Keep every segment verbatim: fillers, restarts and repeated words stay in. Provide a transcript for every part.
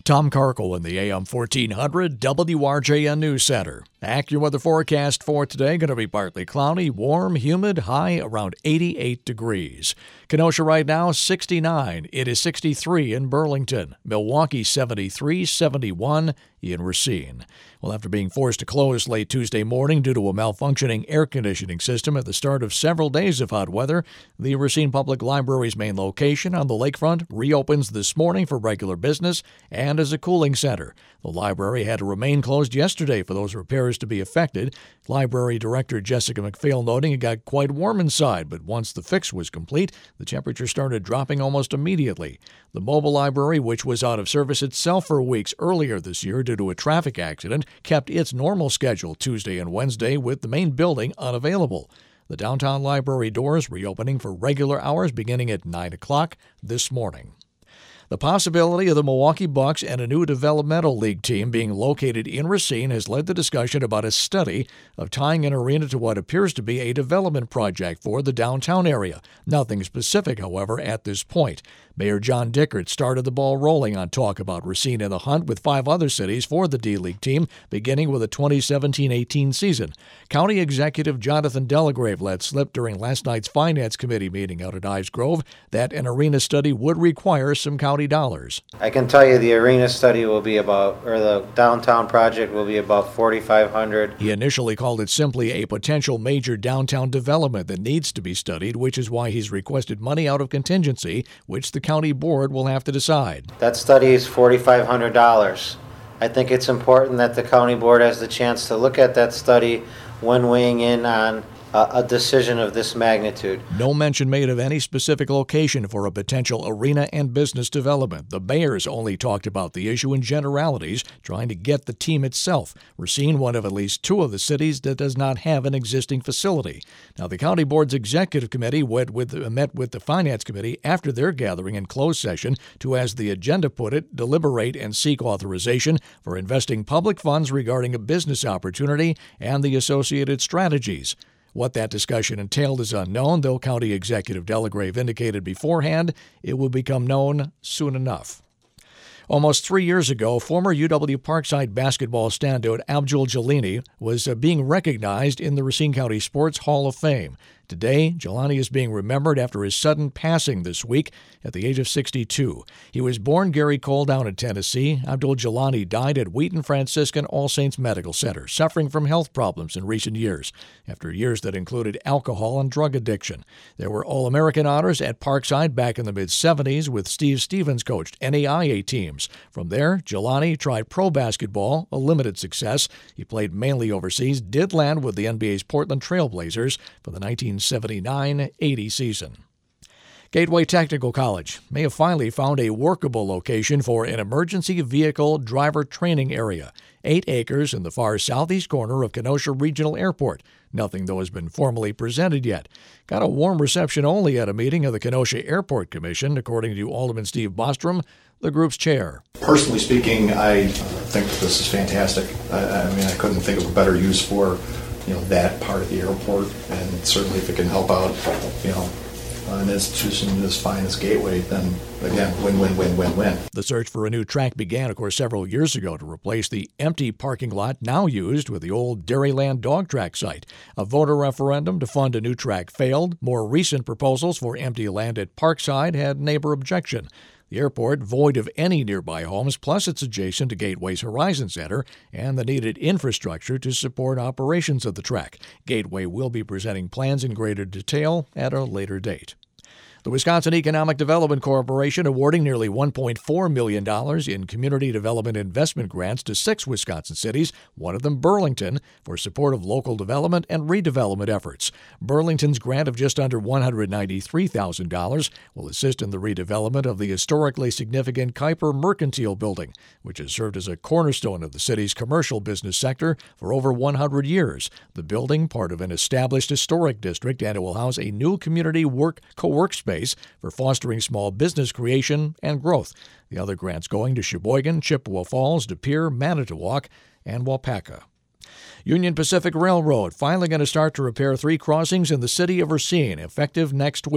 Tom Karkel in the A M fourteen hundred W R J N News Center. AccuWeather forecast for today going to be partly cloudy, warm, humid, high around eighty-eight degrees. Kenosha right now sixty-nine. It is sixty-three in Burlington. Milwaukee seventy-three, seventy-one in Racine. Well, after being forced to close late Tuesday morning due to a malfunctioning air conditioning system at the start of several days of hot weather, the Racine Public Library's main location on the lakefront reopens this morning for regular business and as a cooling center. The library had to remain closed yesterday for those repairs to be effected. Library Director Jessica McPhail noting it got quite warm inside, but once the fix was complete, the temperature started dropping almost immediately. The mobile library, which was out of service itself for weeks earlier this year due to a traffic accident, kept its normal schedule Tuesday and Wednesday with the main building unavailable. The downtown library doors reopening for regular hours beginning at nine o'clock this morning. The possibility of the Milwaukee Bucks and a new developmental league team being located in Racine has led to discussion about a study of tying an arena to what appears to be a development project for the downtown area. Nothing specific, however, at this point. Mayor John Dickert started the ball rolling on talk about Racine in the hunt with five other cities for the D-League team, beginning with the twenty seventeen eighteen season. County Executive Jonathan Delagrave let slip during last night's Finance Committee meeting out at Ives Grove that an arena study would require some county dollars. I can tell you the arena study will be about, or the downtown project will be about forty-five hundred dollars. He initially called it simply a potential major downtown development that needs to be studied, which is why he's requested money out of contingency, which the county board will have to decide. That study is forty-five hundred dollars. I think it's important that the county board has the chance to look at that study when weighing in on a, a decision of this magnitude. No mention made of any specific location for a potential arena and business development. The mayors only talked about the issue in generalities, trying to get the team itself. Racine, one of at least two of the cities that does not have an existing facility. Now, the county board's executive committee met with, met with the finance committee after their gathering in closed session to, as the agenda put it, deliberate and seek authorization for investing public funds regarding a business opportunity and the associated strategies. What that discussion entailed is unknown, though County Executive Delagrave indicated beforehand it will become known soon enough. Almost three years ago, former U W Parkside basketball standout Abdul Jelani was uh, being recognized in the Racine County Sports Hall of Fame. Today, Jelani is being remembered after his sudden passing this week at the age of sixty-two. He was born Gary Cole down in Tennessee. Abdul Jelani died at Wheaton Franciscan All Saints Medical Center, suffering from health problems in recent years, after years that included alcohol and drug addiction. There were All-American honors at Parkside back in the mid-seventies with Steve Stevens coached N A I A teams. From there, Jelani tried pro basketball, a limited success. He played mainly overseas, did land with the N B A's Portland Trail Blazers for the nineteen seventy-nine eighty season. Gateway Technical College may have finally found a workable location for an emergency vehicle driver training area. Eight acres in the far southeast corner of Kenosha Regional Airport. Nothing, though, has been formally presented yet. Got a warm reception only at a meeting of the Kenosha Airport Commission, according to Alderman Steve Bostrom, the group's chair. Personally speaking, I think this is fantastic. I, I mean, I couldn't think of a better use for, you know, that part of the airport, and certainly if it can help out, you know, an institution as fine as Gateway, then again, win, win, win, win, win. The search for a new track began, of course, several years ago to replace the empty parking lot now used with the old Dairyland dog track site. A voter referendum to fund a new track failed. More recent proposals for empty land at Parkside had neighbor objection. The airport, void of any nearby homes, plus it's adjacent to Gateway's Horizon Center and the needed infrastructure to support operations of the track. Gateway will be presenting plans in greater detail at a later date. The Wisconsin Economic Development Corporation awarding nearly one point four million dollars in community development investment grants to six Wisconsin cities, one of them Burlington, for support of local development and redevelopment efforts. Burlington's grant of just under one hundred ninety-three thousand dollars will assist in the redevelopment of the historically significant Kuiper Mercantile Building, which has served as a cornerstone of the city's commercial business sector for over one hundred years. The building, part of an established historic district, and it will house a new community work co-work space for fostering small business creation and growth. The other grants going to Sheboygan, Chippewa Falls, De Pere, Manitowoc, and Waupaca. Union Pacific Railroad finally going to start to repair three crossings in the city of Racine, effective next week.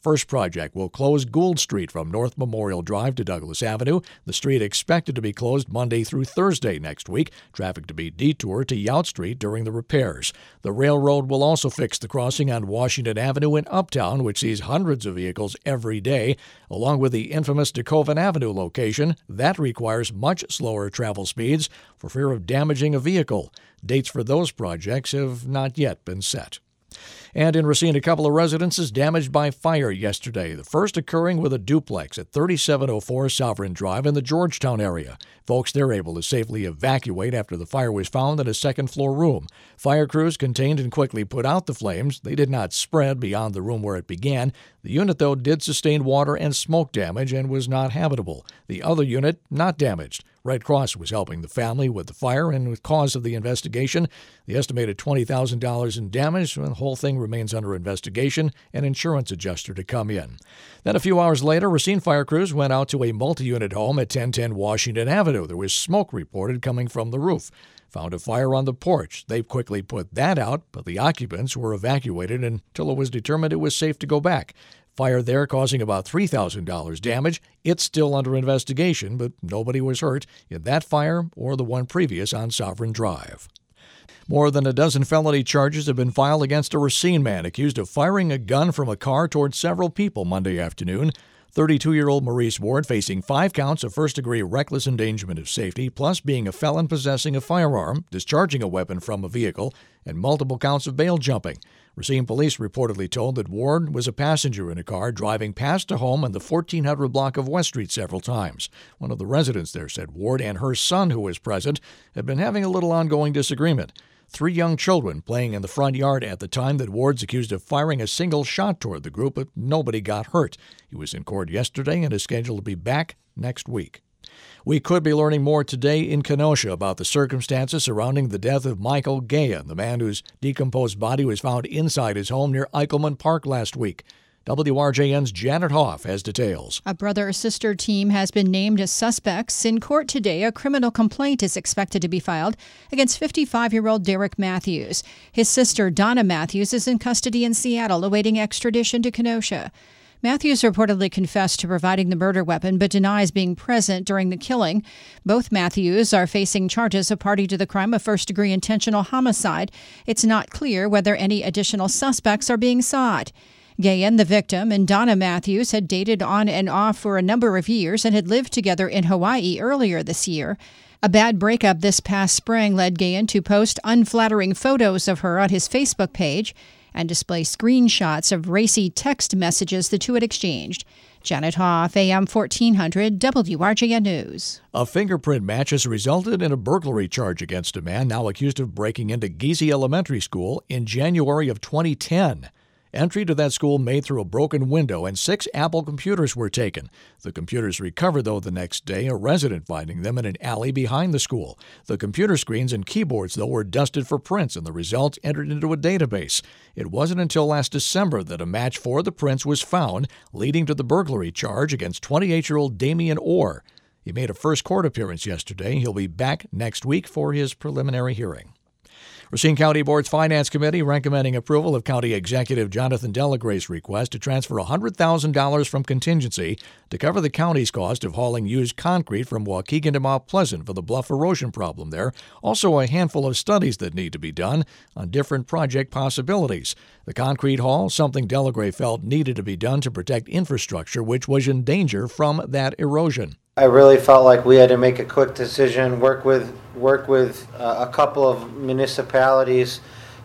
first project will close Gould Street from North Memorial Drive to Douglas Avenue. The street expected to be closed Monday through Thursday next week. Traffic to be detoured to Yount Street during the repairs. The railroad will also fix the crossing on Washington Avenue in Uptown, which sees hundreds of vehicles every day, along with the infamous DeKoven Avenue location. That requires much slower travel speeds for fear of damaging a vehicle. Dates for those projects have not yet been set. And in Racine, a couple of residences damaged by fire yesterday, the first occurring with a duplex at thirty-seven oh four Sovereign Drive in the Georgetown area. Folks there able to safely evacuate after the fire was found in a second-floor room. Fire crews contained and quickly put out the flames. They did not spread beyond the room where it began. The unit, though, did sustain water and smoke damage and was not habitable. The other unit, not damaged. Red Cross was helping the family with the fire and with cause of the investigation. The estimated twenty thousand dollars in damage, the whole thing remains under investigation, an insurance adjuster to come in. Then a few hours later, Racine fire crews went out to a multi-unit home at ten ten Washington Avenue. There was smoke reported coming from the roof. Found a fire on the porch. They quickly put that out, but the occupants were evacuated until it was determined it was safe to go back. Fire there causing about three thousand dollars damage. It's still under investigation, but nobody was hurt in that fire or the one previous on Sovereign Drive. More than a dozen felony charges have been filed against a Racine man accused of firing a gun from a car toward several people Monday afternoon. thirty-two-year-old Maurice Ward facing five counts of first-degree reckless endangerment of safety, plus being a felon possessing a firearm, discharging a weapon from a vehicle, and multiple counts of bail jumping. Racine police reportedly told that Ward was a passenger in a car driving past a home in the fourteen hundred block of West Street several times. One of the residents there said Ward and her son, who was present, had been having a little ongoing disagreement. Three young children playing in the front yard at the time that Ward's accused of firing a single shot toward the group, but nobody got hurt. He was in court yesterday and is scheduled to be back next week. We could be learning more today in Kenosha about the circumstances surrounding the death of Michael Gayan, the man whose decomposed body was found inside his home near Eichelman Park last week. W R J N's Janet Hoff has details. A brother-sister team has been named as suspects. In court today, a criminal complaint is expected to be filed against fifty-five-year-old Derek Matthews. His sister, Donna Matthews, is in custody in Seattle, awaiting extradition to Kenosha. Matthews reportedly confessed to providing the murder weapon, but denies being present during the killing. Both Matthews are facing charges of party to the crime of first-degree intentional homicide. It's not clear whether any additional suspects are being sought. Gayan, the victim, and Donna Matthews had dated on and off for a number of years and had lived together in Hawaii earlier this year. A bad breakup this past spring led Gayan to post unflattering photos of her on his Facebook page and display screenshots of racy text messages the two had exchanged. Janet Hoff, A M fourteen hundred, W R J N News. A fingerprint match has resulted in a burglary charge against a man now accused of breaking into Giese Elementary School in January of twenty ten. Entry to that school made through a broken window, and six Apple computers were taken. The computers recovered, though, the next day, a resident finding them in an alley behind the school. The computer screens and keyboards, though, were dusted for prints, and the results entered into a database. It wasn't until last December that a match for the prints was found, leading to the burglary charge against twenty-eight-year-old Damian Orr. He made a first court appearance yesterday. He'll be back next week for his preliminary hearing. Racine County Board's Finance Committee recommending approval of County Executive Jonathan Delagray's request to transfer one hundred thousand dollars from contingency to cover the county's cost of hauling used concrete from Waukegan to Mount Pleasant for the bluff erosion problem there. Also, a handful of studies that need to be done on different project possibilities. The concrete haul, something Delagray felt needed to be done to protect infrastructure, which was in danger from that erosion. I really felt like we had to make a quick decision, work with work with uh, a couple of municipalities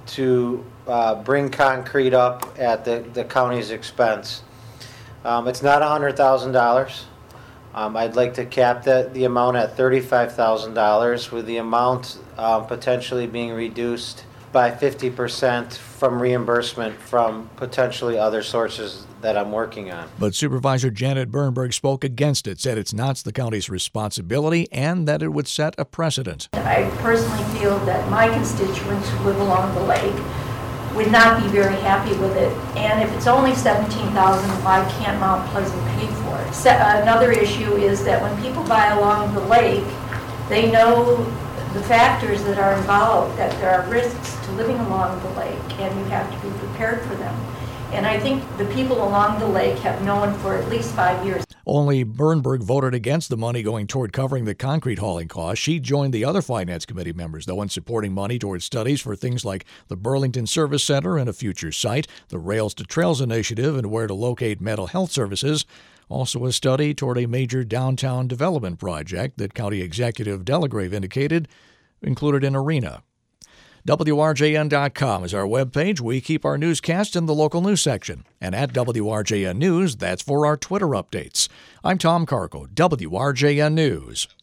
to uh, bring concrete up at the, the county's expense. Um, it's not one hundred thousand dollars. Um, I'd like to cap that, the amount at thirty-five thousand dollars, with the amount um, potentially being reduced by fifty percent from reimbursement from potentially other sources that I'm working on. But Supervisor Janet Bernberg spoke against it, said it's not the county's responsibility and that it would set a precedent. I personally feel that my constituents who live along the lake would not be very happy with it. And if it's only seventeen thousand dollars, why can't Mount Pleasant pay for it? So, uh, another issue is that when people buy along the lake, they know the factors that are involved, that there are risks to living along the lake, and you have to be prepared for them. And I think the people along the lake have known for at least five years. Only Bernberg voted against the money going toward covering the concrete hauling costs. She joined the other Finance Committee members, though, in supporting money towards studies for things like the Burlington Service Center and a future site, the Rails to Trails initiative, and where to locate mental health services. Also a study toward a major downtown development project that County Executive Delagrave indicated included an arena. W R J N dot com is our webpage. We keep our newscast in the local news section. And at W R J N News, that's for our Twitter updates. I'm Tom Carco, W R J N News.